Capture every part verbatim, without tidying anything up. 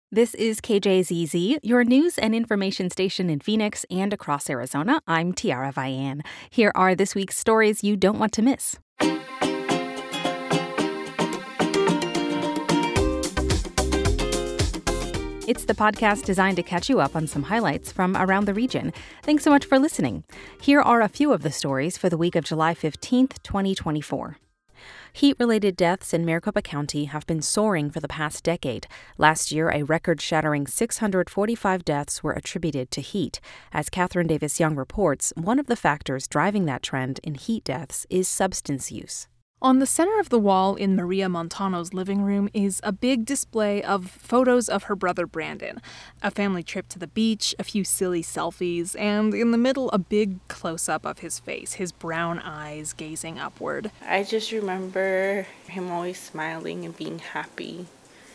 This is K J Z Z, your news and information station in Phoenix and across Arizona. I'm Tiara Vian. Here are this week's stories you don't want to miss. It's the podcast designed to catch you up on some highlights from around the region. Thanks so much for listening. Here are a few of the stories for the week of July fifteenth, twenty twenty-four. Heat-related deaths in Maricopa County have been soaring for the past decade. Last year, a record-shattering six hundred forty-five deaths were attributed to heat. As Catherine Davis Young reports, one of the factors driving that trend in heat deaths is substance use. On the center of the wall in Maria Montano's living room is a big display of photos of her brother Brandon. A family trip to the beach, a few silly selfies, and in the middle a big close-up of his face, his brown eyes gazing upward. I just remember him always smiling and being happy.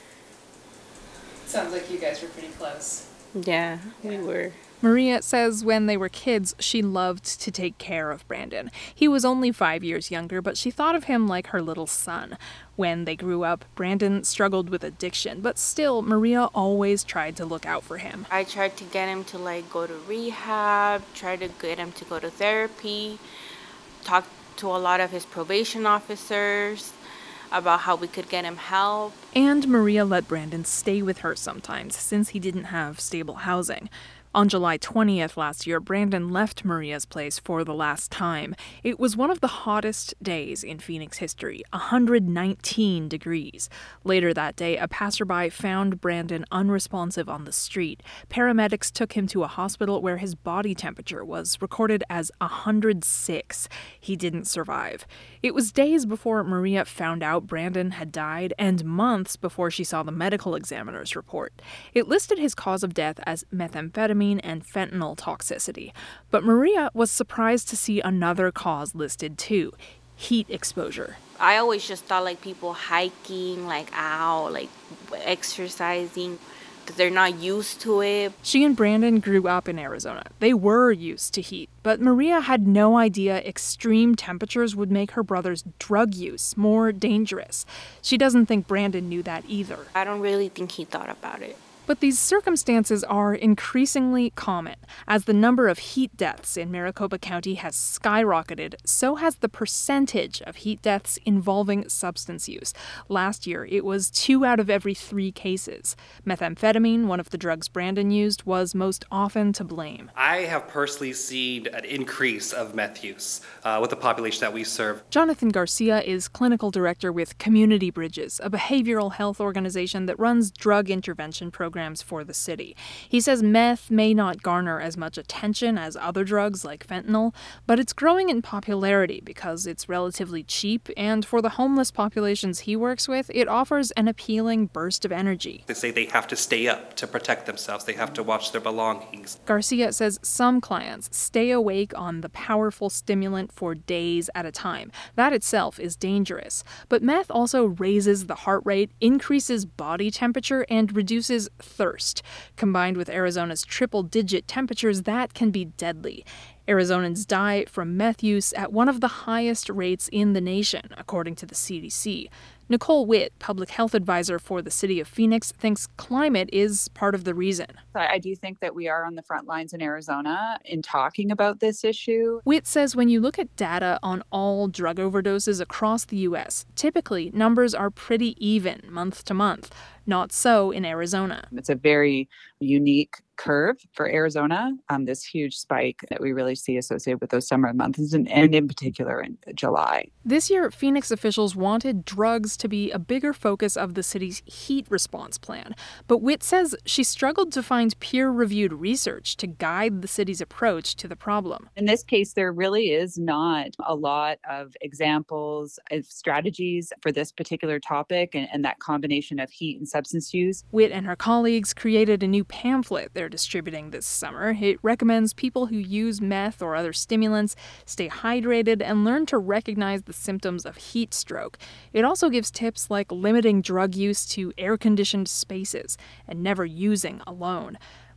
Sounds like you guys were pretty close. Yeah, yeah. we were. Maria says when they were kids, she loved to take care of Brandon. He was only five years younger, but she thought of him like her little son. When they grew up, Brandon struggled with addiction, but still, Maria always tried to look out for him. I tried to get him to, like, go to rehab, try to get him to go to therapy, talk to a lot of his probation officers about how we could get him help. And Maria let Brandon stay with her sometimes, since he didn't have stable housing. On July twentieth last year, Brandon left Maria's place for the last time. It was one of the hottest days in Phoenix history, one hundred nineteen degrees. Later that day, a passerby found Brandon unresponsive on the street. Paramedics took him to a hospital where his body temperature was recorded as one hundred six. He didn't survive. It was days before Maria found out Brandon had died and months before she saw the medical examiner's report. It listed his cause of death as methamphetamine and fentanyl toxicity. But Maria was surprised to see another cause listed too, heat exposure. I always just thought like people hiking, like out, like exercising, because they're not used to it. She and Brandon grew up in Arizona. They were used to heat, but Maria had no idea extreme temperatures would make her brother's drug use more dangerous. She doesn't think Brandon knew that either. I don't really think he thought about it. But these circumstances are increasingly common. As the number of heat deaths in Maricopa County has skyrocketed, so has the percentage of heat deaths involving substance use. Last year, it was two out of every three cases. Methamphetamine, one of the drugs Brandon used, was most often to blame. I have personally seen an increase of meth use uh, with the population that we serve. Jonathan Garcia is clinical director with Community Bridges, a behavioral health organization that runs drug intervention programs for the city. He says meth may not garner as much attention as other drugs like fentanyl, but it's growing in popularity because it's relatively cheap, and for the homeless populations he works with, it offers an appealing burst of energy. They say they have to stay up to protect themselves. They have to watch their belongings. Garcia says some clients stay awake on the powerful stimulant for days at a time. That itself is dangerous. But meth also raises the heart rate, increases body temperature, and reduces thirst. Combined with Arizona's triple-digit temperatures, that can be deadly. Arizonans die from meth use at one of the highest rates in the nation, according to the C D C. Nicole Witt, public health advisor for the city of Phoenix, thinks climate is part of the reason. I do think that we are on the front lines in Arizona in talking about this issue. Witt says when you look at data on all drug overdoses across the U S, typically numbers are pretty even month to month. Not so in Arizona. It's a very unique curve for Arizona, um, this huge spike that we really see associated with those summer months, and, and in particular in July. This year, Phoenix officials wanted drugs to be a bigger focus of the city's heat response plan. But Witt says she struggled to find peer-reviewed research to guide the city's approach to the problem. In this case, there really is not a lot of examples of strategies for this particular topic and, and that combination of heat and substance use. Witt and her colleagues created a new pamphlet they're distributing this summer. It recommends people who use meth or other stimulants stay hydrated and learn to recognize the symptoms of heat stroke. It also gives tips like limiting drug use to air-conditioned spaces and never using alone.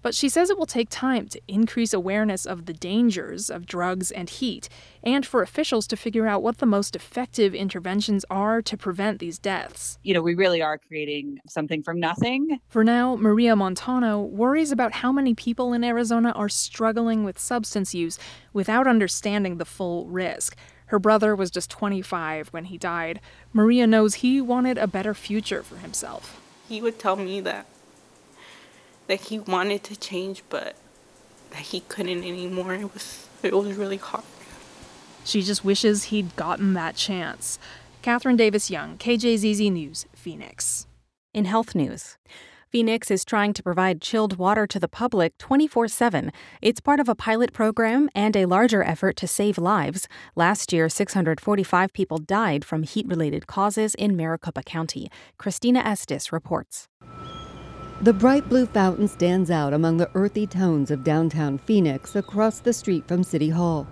But she says it will take time to increase awareness of the dangers of drugs and heat, and for officials to figure out what the most effective interventions are to prevent these deaths. You know, we really are creating something from nothing. For now, Maria Montano worries about how many people in Arizona are struggling with substance use without understanding the full risk. Her brother was just twenty-five when he died. Maria knows he wanted a better future for himself. He would tell me that that he wanted to change, but that he couldn't anymore. It was it was really hard. She just wishes he'd gotten that chance. Catherine Davis Young, K J Z Z News, Phoenix. In health news, Phoenix is trying to provide chilled water to the public twenty-four seven. It's part of a pilot program and a larger effort to save lives. Last year, six hundred forty-five people died from heat-related causes in Maricopa County. Christina Estes reports. The bright blue fountain stands out among the earthy tones of downtown Phoenix across the street from City Hall.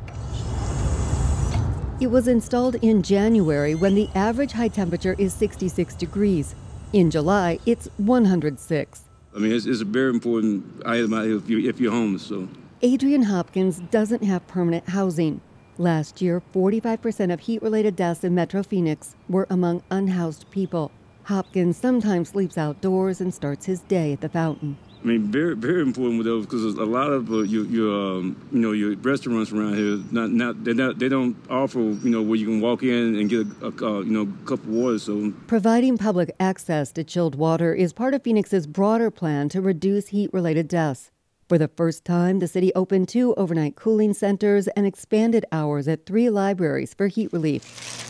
It was installed in January when the average high temperature is sixty-six degrees. In July, it's one hundred six. I mean, it's, it's a very important item out here if, you, if you're homeless. So, Adrian Hopkins doesn't have permanent housing. Last year, forty-five percent of heat-related deaths in Metro Phoenix were among unhoused people. Hopkins sometimes sleeps outdoors and starts his day at the fountain. I mean, very, very important with those because a lot of uh, your, your, um, you know, your restaurants around here, not, not, they not, they don't offer, you know, where you can walk in and get a, a uh, you know, cup of water. So, providing public access to chilled water is part of Phoenix's broader plan to reduce heat-related deaths. For the first time, the city opened two overnight cooling centers and expanded hours at three libraries for heat relief.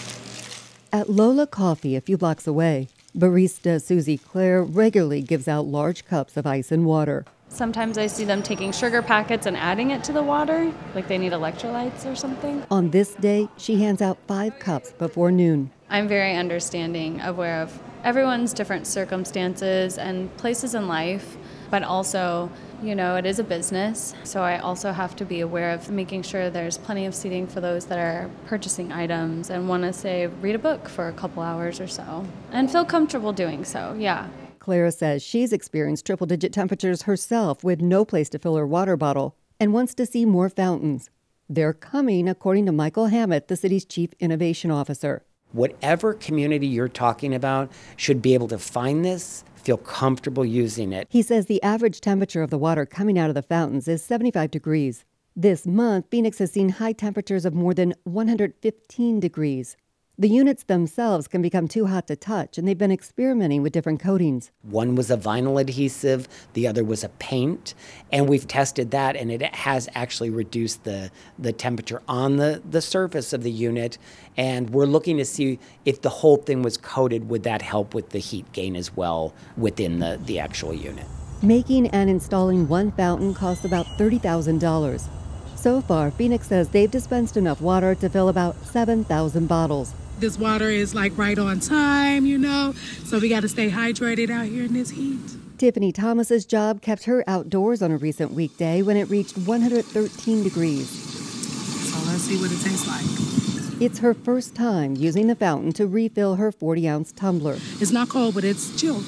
At Lola Coffee, a few blocks away, barista Susie Claire regularly gives out large cups of ice and water. Sometimes I see them taking sugar packets and adding it to the water, like they need electrolytes or something. On this day, she hands out five cups before noon. I'm very understanding, aware of everyone's different circumstances and places in life, but also, you know, it is a business, so I also have to be aware of making sure there's plenty of seating for those that are purchasing items and want to, say, read a book for a couple hours or so, and feel comfortable doing so, yeah. Clara says she's experienced triple-digit temperatures herself with no place to fill her water bottle and wants to see more fountains. They're coming, according to Michael Hammett, the city's chief innovation officer. Whatever community you're talking about should be able to find this, feel comfortable using it. He says the average temperature of the water coming out of the fountains is seventy-five degrees. This month, Phoenix has seen high temperatures of more than one hundred fifteen degrees. The units themselves can become too hot to touch, and they've been experimenting with different coatings. One was a vinyl adhesive, the other was a paint, and we've tested that, and it has actually reduced the, the temperature on the, the surface of the unit, and we're looking to see if the whole thing was coated, would that help with the heat gain as well within the, the actual unit. Making and installing one fountain costs about thirty thousand dollars. So far, Phoenix says they've dispensed enough water to fill about seven thousand bottles. This water is like right on time, you know, so we got to stay hydrated out here in this heat. Tiffany Thomas's job kept her outdoors on a recent weekday when it reached one hundred thirteen degrees. So let's see what it tastes like. It's her first time using the fountain to refill her forty-ounce tumbler. It's not cold, but it's chilled.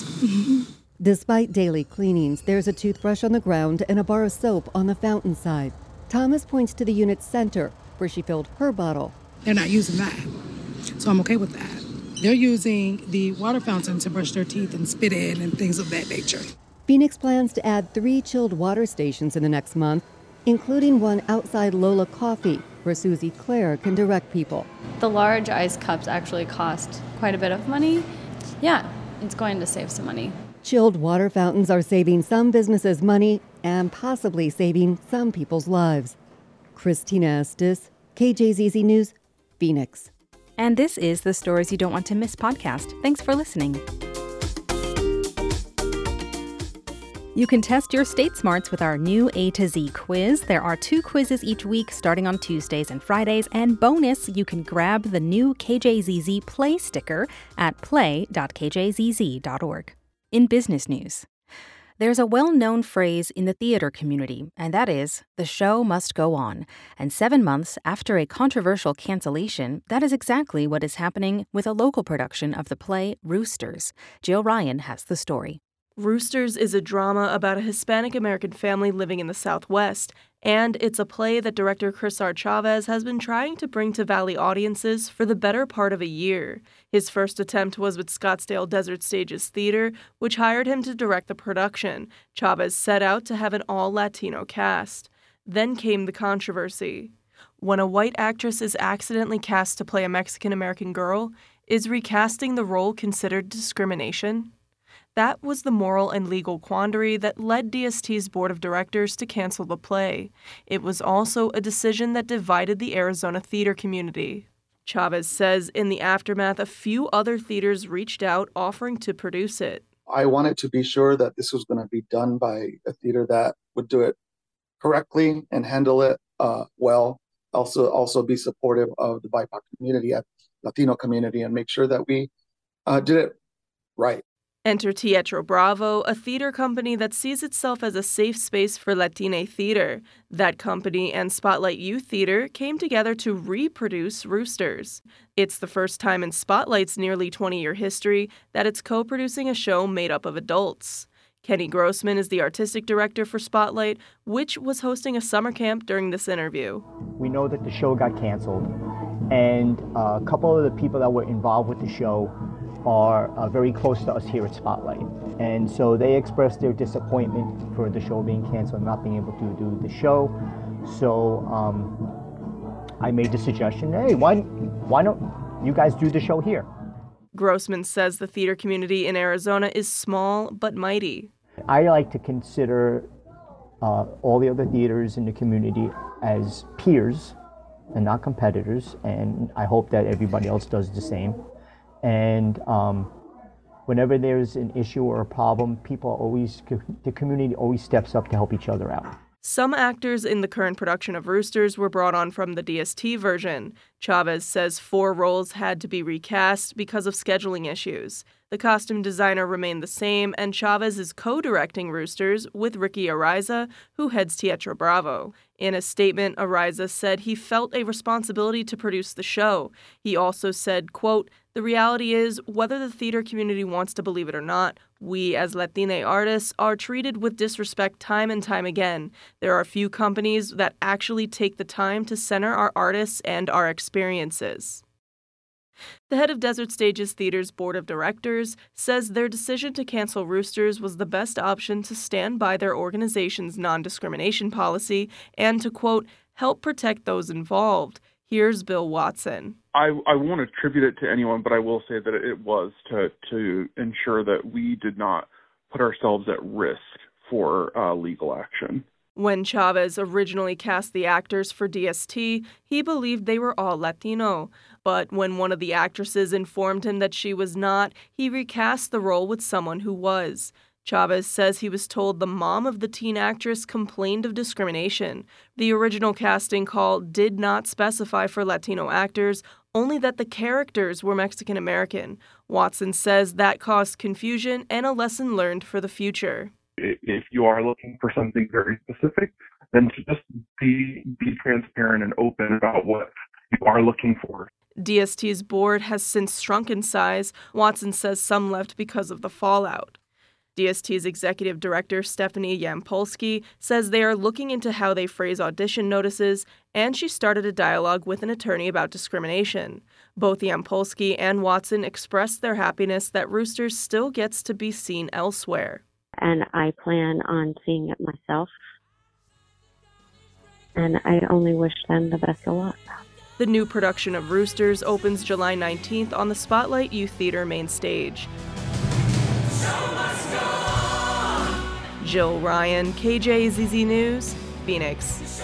Despite daily cleanings, there's a toothbrush on the ground and a bar of soap on the fountain side. Thomas points to the unit's center, where she filled her bottle. They're not using that. So I'm okay with that. They're using the water fountain to brush their teeth and spit in and things of that nature. Phoenix plans to add three chilled water stations in the next month, including one outside Lola Coffee, where Susie Claire can direct people. The large ice cups actually cost quite a bit of money. Yeah, it's going to save some money. Chilled water fountains are saving some businesses money and possibly saving some people's lives. Christina Estes, K J Z Z News, Phoenix. And this is the Stories You Don't Want to Miss podcast. Thanks for listening. You can test your state smarts with our new A to Z quiz. There are two quizzes each week starting on Tuesdays and Fridays. And bonus, you can grab the new K J Z Z Play sticker at play dot k j z z dot org. In business news, there's a well-known phrase in the theater community, and that is, the show must go on. And seven months after a controversial cancellation, that is exactly what is happening with a local production of the play Roosters. Jill Ryan has the story. Roosters is a drama about a Hispanic American family living in the Southwest, and it's a play that director Chris R. Chavez has been trying to bring to Valley audiences for the better part of a year. His first attempt was with Scottsdale Desert Stages Theater, which hired him to direct the production. Chavez set out to have an all-Latino cast. Then came the controversy. When a white actress is accidentally cast to play a Mexican American girl, is recasting the role considered discrimination? That was the moral and legal quandary that led D S T's board of directors to cancel the play. It was also a decision that divided the Arizona theater community. Chavez says in the aftermath, a few other theaters reached out offering to produce it. I wanted to be sure that this was going to be done by a theater that would do it correctly and handle it uh, well. Also, also be supportive of the B I P O C community, Latino community, and make sure that we uh, did it right. Enter Teatro Bravo, a theater company that sees itself as a safe space for Latina theater. That company and Spotlight Youth Theater came together to reproduce Roosters. It's the first time in Spotlight's nearly twenty-year history that it's co-producing a show made up of adults. Kenny Grossman is the artistic director for Spotlight, which was hosting a summer camp during this interview. We know that the show got canceled, and a couple of the people that were involved with the show are uh, very close to us here at Spotlight. And so they expressed their disappointment for the show being canceled and not being able to do the show. So um, I made the suggestion, hey, why, why don't you guys do the show here? Grossman says the theater community in Arizona is small but mighty. I like to consider uh, all the other theaters in the community as peers and not competitors, and I hope that everybody else does the same. And um, whenever there's an issue or a problem, people always, the community always steps up to help each other out. Some actors in the current production of Roosters were brought on from the D S T version. Chavez says four roles had to be recast because of scheduling issues. The costume designer remained the same, and Chavez is co-directing Roosters with Ricky Ariza, who heads Teatro Bravo. In a statement, Ariza said he felt a responsibility to produce the show. He also said, quote, "The reality is, whether the theater community wants to believe it or not, we as Latina artists are treated with disrespect time and time again. There are few companies that actually take the time to center our artists and our experiences." The head of Desert Stages Theater's board of directors says their decision to cancel Roosters was the best option to stand by their organization's non-discrimination policy and to, quote, help protect those involved. Here's Bill Watson. I, I won't attribute it to anyone, but I will say that it was to, to ensure that we did not put ourselves at risk for uh, legal action. When Chavez originally cast the actors for D S T, he believed they were all Latino. But when one of the actresses informed him that she was not, he recast the role with someone who was. Chavez says he was told the mom of the teen actress complained of discrimination. The original casting call did not specify for Latino actors, only that the characters were Mexican American. Watson says that caused confusion and a lesson learned for the future. If you are looking for something very specific, then to just be be transparent and open about what you are looking for. D S T's board has since shrunk in size. Watson says some left because of the fallout. D S T's executive director, Stephanie Yampolsky, says they are looking into how they phrase audition notices, and she started a dialogue with an attorney about discrimination. Both Yampolsky and Watson expressed their happiness that Roosters still gets to be seen elsewhere. And I plan on seeing it myself. And I only wish them the best of luck. The new production of Roosters opens July nineteenth on the Spotlight Youth Theater main stage. Jill Ryan, K J Z Z News, Phoenix.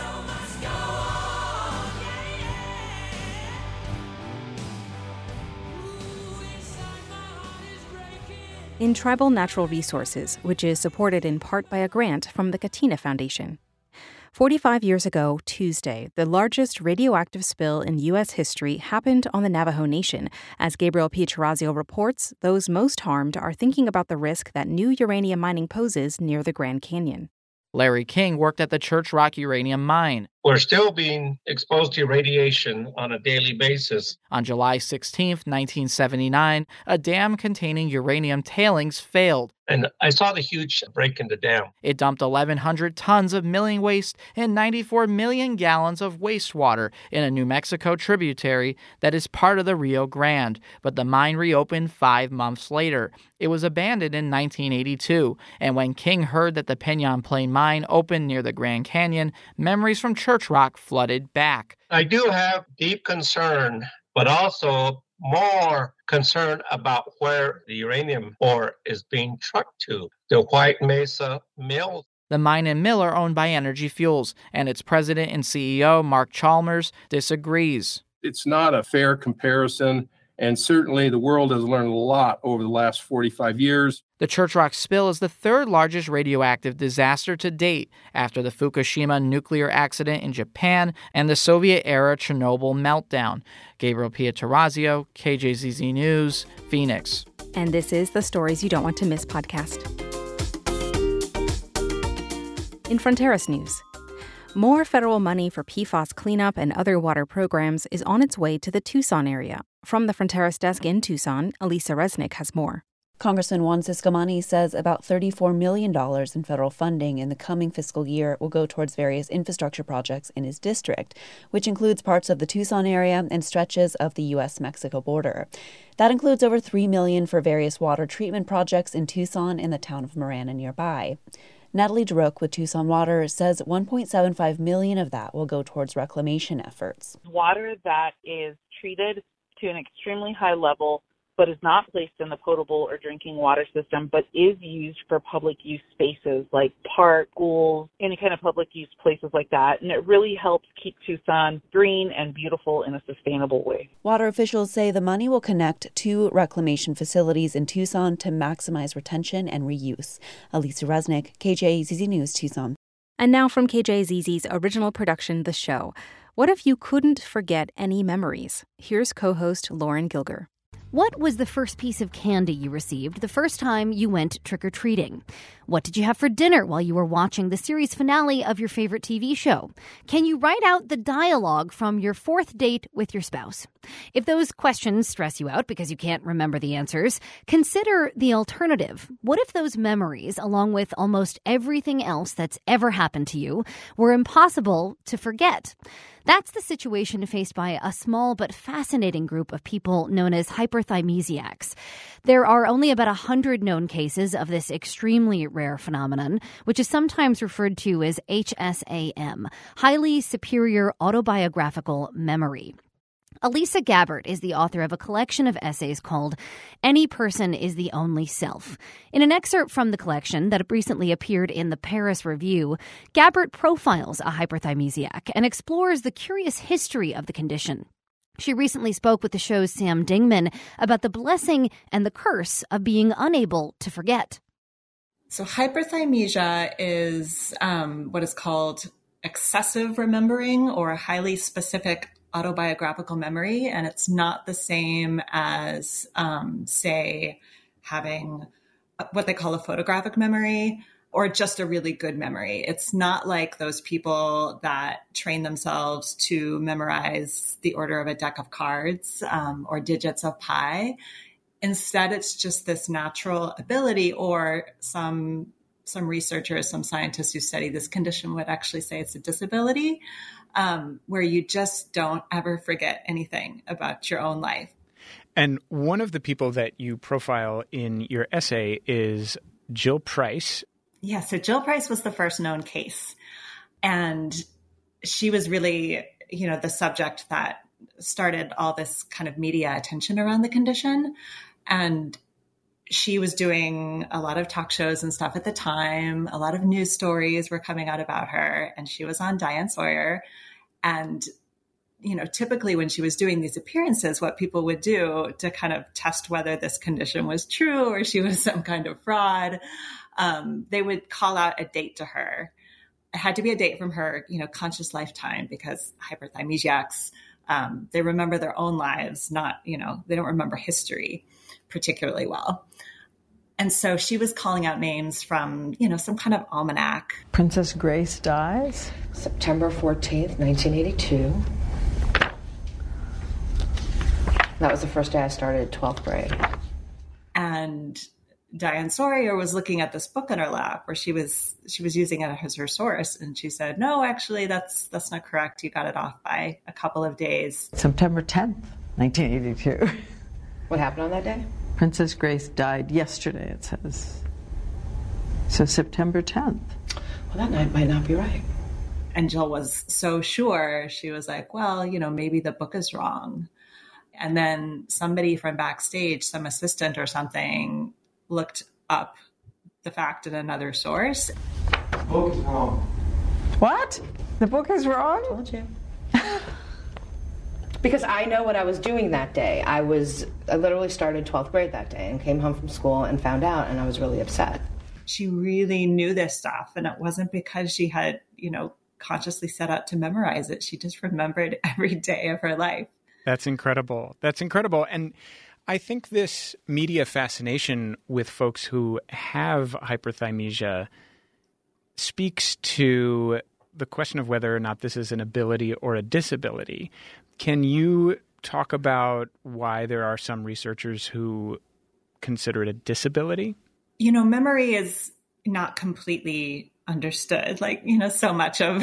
In Tribal Natural Resources, which is supported in part by a grant from the Katina Foundation. forty-five years ago, Tuesday, the largest radioactive spill in U S history happened on the Navajo Nation. As Gabriel P. Chirazio reports, those most harmed are thinking about the risk that new uranium mining poses near the Grand Canyon. Larry King worked at the Church Rock uranium mine. We're still being exposed to radiation on a daily basis. On July sixteenth, nineteen seventy-nine, a dam containing uranium tailings failed. And I saw the huge break in the dam. It dumped eleven hundred tons of milling waste and ninety-four million gallons of wastewater in a New Mexico tributary that is part of the Rio Grande, but the mine reopened five months later. It was abandoned in nineteen eighty-two, and when King heard that the Pinon Plain mine opened near the Grand Canyon, memories from Church Rock flooded back. I do have deep concern, but also more concerned about where the uranium ore is being trucked to, the White Mesa Mill. The mine and mill are owned by Energy Fuels, and its president and C E O, Mark Chalmers, disagrees. It's not a fair comparison, and certainly the world has learned a lot over the last forty-five years. The Church Rock spill is the third largest radioactive disaster to date after the Fukushima nuclear accident in Japan and the Soviet-era Chernobyl meltdown. Gabriel Pietrorazio, K J Z Z News, Phoenix. And this is the Stories You Don't Want to Miss podcast. In Fronteras News, more federal money for P FAS cleanup and other water programs is on its way to the Tucson area. From the Fronteras desk in Tucson, Elisa Resnick has more. Congressman Juan Ciscomani says about thirty-four million dollars in federal funding in the coming fiscal year will go towards various infrastructure projects in his district, which includes parts of the Tucson area and stretches of the U S Mexico border. That includes over three million dollars for various water treatment projects in Tucson and the town of Marana nearby. Natalie Druck with Tucson Water says one point seven five million dollars of that will go towards reclamation efforts. Water that is treated to an extremely high level but is not placed in the potable or drinking water system, but is used for public use spaces like parks, schools, any kind of public use places like that. And it really helps keep Tucson green and beautiful in a sustainable way. Water officials say the money will connect two reclamation facilities in Tucson to maximize retention and reuse. Elisa Resnick, K J Z Z News, Tucson. And now from K J Z Z's original production, The Show. What if you couldn't forget any memories? Here's co-host Lauren Gilger. What was the first piece of candy you received the first time you went trick-or-treating? What did you have for dinner while you were watching the series finale of your favorite T V show? Can you write out the dialogue from your fourth date with your spouse? If those questions stress you out because you can't remember the answers, consider the alternative. What if those memories, along with almost everything else that's ever happened to you, were impossible to forget? That's the situation faced by a small but fascinating group of people known as hyperthymesiacs. There are only about one hundred known cases of this extremely rare phenomenon, which is sometimes referred to as H S A M, highly superior autobiographical memory. Elisa Gabbert is the author of a collection of essays called Any Person is the Only Self. In an excerpt from the collection that recently appeared in the Paris Review, Gabbert profiles a hyperthymesiac and explores the curious history of the condition. She recently spoke with the show's Sam Dingman about the blessing and the curse of being unable to forget. So hyperthymesia is um, what is called excessive remembering or a highly specific autobiographical memory, and it's not the same as, um, say, having what they call a photographic memory or just a really good memory. It's not like those people that train themselves to memorize the order of a deck of cards um, or digits of pi. Instead, it's just this natural ability, or some some researchers, some scientists who study this condition would actually say it's a disability, um, where you just don't ever forget anything about your own life. And one of the people that you profile in your essay is Jill Price. Yeah, so Jill Price was the first known case. And she was really, you know, the subject that started all this kind of media attention around the condition. And she was doing a lot of talk shows and stuff at the time. A lot of news stories were coming out about her, and she was on Diane Sawyer. And, you know, typically when she was doing these appearances, what people would do to kind of test whether this condition was true or she was some kind of fraud, um, they would call out a date to her. It had to be a date from her, you know, conscious lifetime, because hyperthymesiacs, um, they remember their own lives, not, you know, they don't remember history particularly well. And so she was calling out names from, you know, some kind of almanac. Princess Grace dies September fourteenth, nineteen eighty-two. That was the first day I started twelfth grade. And Diane Sawyer was looking at this book in her lap where she was she was using it as her source, and she said, no, actually that's that's not correct. You got it off by a couple of days. September tenth, nineteen eighty-two. What happened on that day? Princess Grace died yesterday, it says. So September tenth. Well, that night might not be right. And Jill was so sure. She was like, well, you know, maybe the book is wrong. And then somebody from backstage, some assistant or something, looked up the fact in another source. The book is wrong. What? The book is wrong? I told you. Because I know what I was doing that day. I was, I literally started twelfth grade that day and came home from school and found out, and I was really upset. She really knew this stuff, and it wasn't because she had, you know, consciously set out to memorize it. She just remembered every day of her life. That's incredible. That's incredible. And I think this media fascination with folks who have hyperthymesia speaks to the question of whether or not this is an ability or a disability. Can you talk about why there are some researchers who consider it a disability? You know, memory is not completely understood. Like, you know, so much of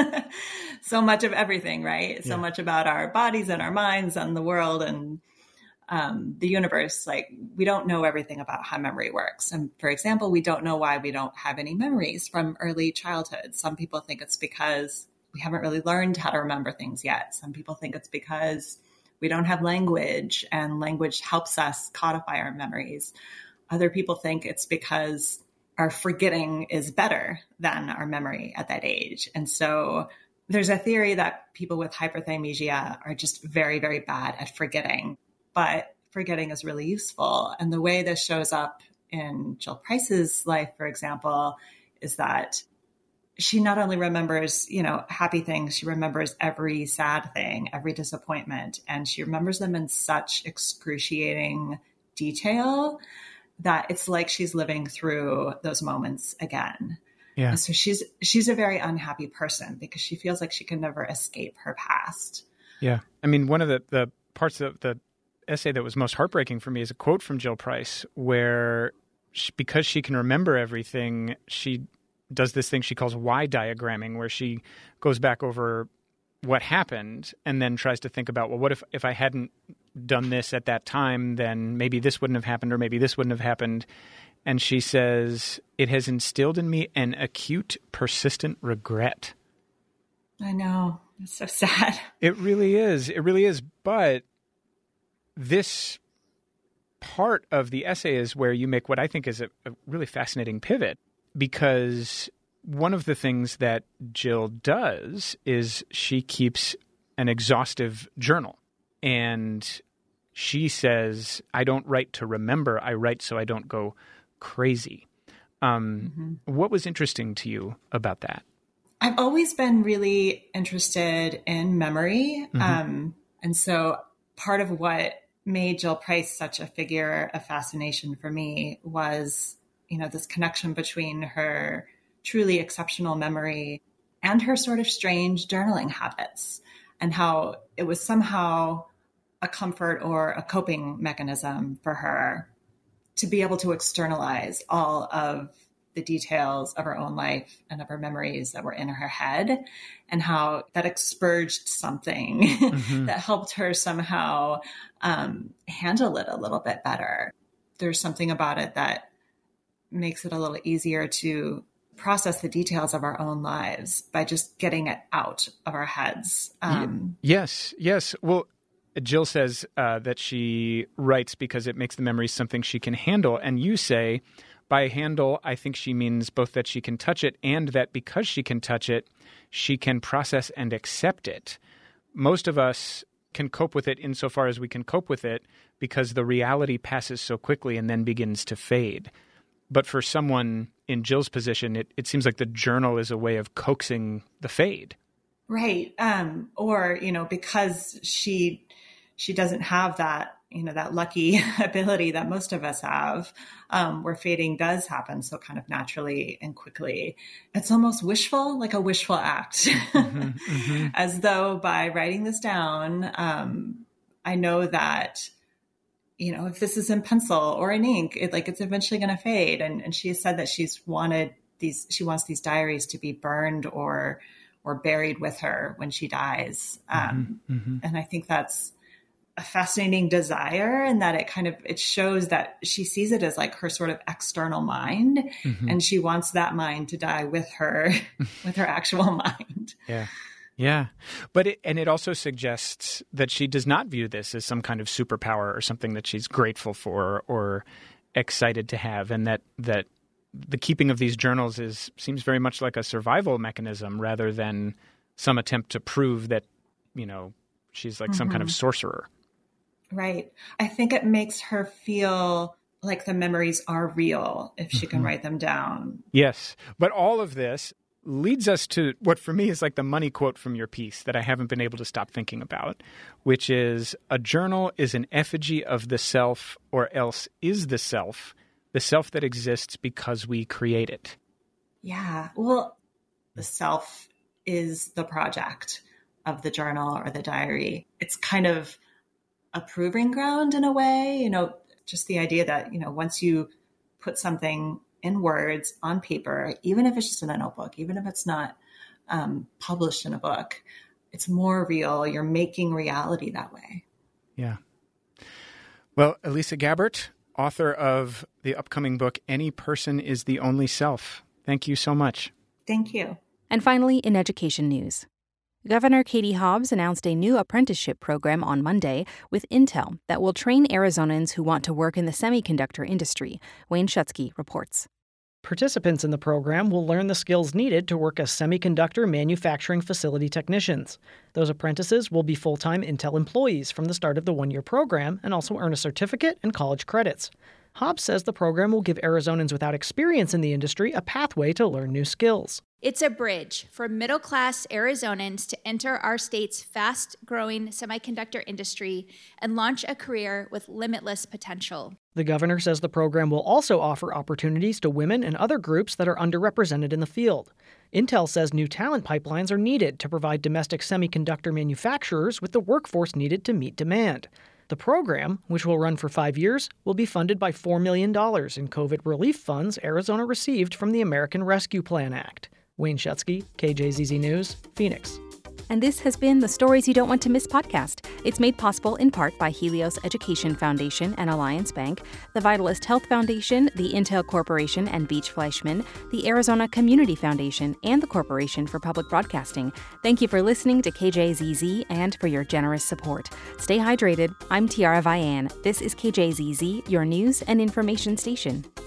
so much of everything, right? Yeah. So much about our bodies and our minds and the world and um, the universe. Like, we don't know everything about how memory works. And for example, we don't know why we don't have any memories from early childhood. Some people think it's because we haven't really learned how to remember things yet. Some people think it's because we don't have language, and language helps us codify our memories. Other people think it's because our forgetting is better than our memory at that age. And so there's a theory that people with hyperthymesia are just very, very bad at forgetting, but forgetting is really useful. And the way this shows up in Jill Price's life, for example, is that she not only remembers, you know, happy things, she remembers every sad thing, every disappointment, and she remembers them in such excruciating detail that it's like she's living through those moments again. Yeah. And so she's she's a very unhappy person because she feels like she can never escape her past. Yeah. I mean, one of the, the parts of the essay that was most heartbreaking for me is a quote from Jill Price where she, because she can remember everything, she does this thing she calls Y diagramming, where she goes back over what happened and then tries to think about, well, what if, if I hadn't done this at that time, then maybe this wouldn't have happened or maybe this wouldn't have happened. And she says, it has instilled in me an acute, persistent regret. I know. It's so sad. It really is. It really is. But this part of the essay is where you make what I think is a, a really fascinating pivot, because one of the things that Jill does is she keeps an exhaustive journal. And she says, I don't write to remember, I write so I don't go crazy. Um, mm-hmm. What was interesting to you about that? I've always been really interested in memory. Mm-hmm. Um, and so part of what made Jill Price such a figure of fascination for me was, you know, this connection between her truly exceptional memory and her sort of strange journaling habits, and how it was somehow a comfort or a coping mechanism for her to be able to externalize all of the details of her own life and of her memories that were in her head, and how that expurged something mm-hmm. that helped her somehow um, handle it a little bit better. There's something about it that makes it a little easier to process the details of our own lives by just getting it out of our heads. Um, yes, yes. Well, Jill says uh, that she writes because it makes the memories something she can handle. And you say, by handle, I think she means both that she can touch it and that because she can touch it, she can process and accept it. Most of us can cope with it insofar as we can cope with it because the reality passes so quickly and then begins to fade. But for someone in Jill's position, it, it seems like the journal is a way of coaxing the fade. Right. Um, or, you know, because she she doesn't have that, you know, that lucky ability that most of us have, um, where fading does happen so kind of naturally and quickly. It's almost wishful, like a wishful act, mm-hmm, mm-hmm. as though by writing this down, um, I know that you know, if this is in pencil or in ink, it, like it's eventually going to fade. And, and she has said that she's wanted these, she wants these diaries to be burned or, or buried with her when she dies. Um, mm-hmm, mm-hmm. And I think that's a fascinating desire, and that it kind of, it shows that she sees it as like her sort of external mind, mm-hmm. and she wants that mind to die with her, with her actual mind. Yeah. Yeah. But it, and it also suggests that she does not view this as some kind of superpower or something that she's grateful for or excited to have. And that, that the keeping of these journals is, seems very much like a survival mechanism rather than some attempt to prove that, you know, she's like mm-hmm. some kind of sorcerer. Right. I think it makes her feel like the memories are real if she mm-hmm. can write them down. Yes. But all of this leads us to what for me is like the money quote from your piece that I haven't been able to stop thinking about, which is a journal is an effigy of the self, or else is the self, the self that exists because we create it. Yeah. Well, the self is the project of the journal or the diary. It's kind of a proving ground in a way, you know, just the idea that, you know, once you put something in words on paper, even if it's just in a notebook, even if it's not um, published in a book, it's more real. You're making reality that way. Yeah. Well, Elisa Gabbert, author of the upcoming book, Any Person is the Only Self. Thank you so much. Thank you. And finally, in education news. Governor Katie Hobbs announced a new apprenticeship program on Monday with Intel that will train Arizonans who want to work in the semiconductor industry. Wayne Schutsky reports. Participants in the program will learn the skills needed to work as semiconductor manufacturing facility technicians. Those apprentices will be full-time Intel employees from the start of the one-year program and also earn a certificate and college credits. Hobbs says the program will give Arizonans without experience in the industry a pathway to learn new skills. It's a bridge for middle-class Arizonans to enter our state's fast-growing semiconductor industry and launch a career with limitless potential. The governor says the program will also offer opportunities to women and other groups that are underrepresented in the field. Intel says new talent pipelines are needed to provide domestic semiconductor manufacturers with the workforce needed to meet demand. The program, which will run for five years, will be funded by four million dollars in COVID relief funds Arizona received from the American Rescue Plan Act. Wayne Schutsky, K J Z Z News, Phoenix. And this has been the Stories You Don't Want to Miss podcast. It's made possible in part by Helios Education Foundation and Alliance Bank, the Vitalist Health Foundation, the Intel Corporation and Beach Fleischman, the Arizona Community Foundation, and the Corporation for Public Broadcasting. Thank you for listening to K J Z Z and for your generous support. Stay hydrated. I'm Tiara Vian. This is K J Z Z, your news and information station.